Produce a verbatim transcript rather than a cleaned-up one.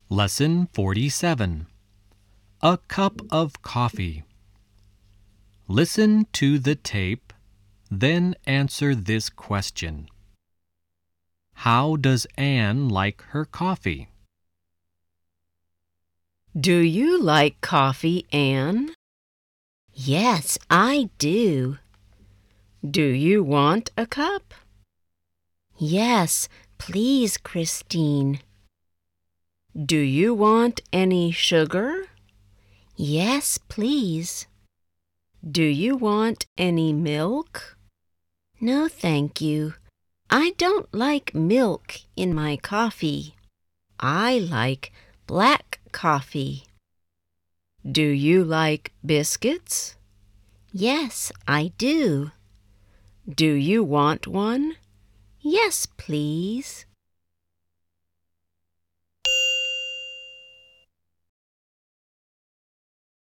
Lesson forty-seven. A cup of coffee. Listen to the tape, then answer this question. How does Anne like her coffee? Do you like coffee, Anne? Yes, I do. Do you want a cup? Yes, please, Christine. Do you want any sugar? Yes, please. Do you want any milk? No, thank you. I don't like milk in my coffee. I like black coffee. Do you like biscuits? Yes, I do. Do you want one? Yes, please.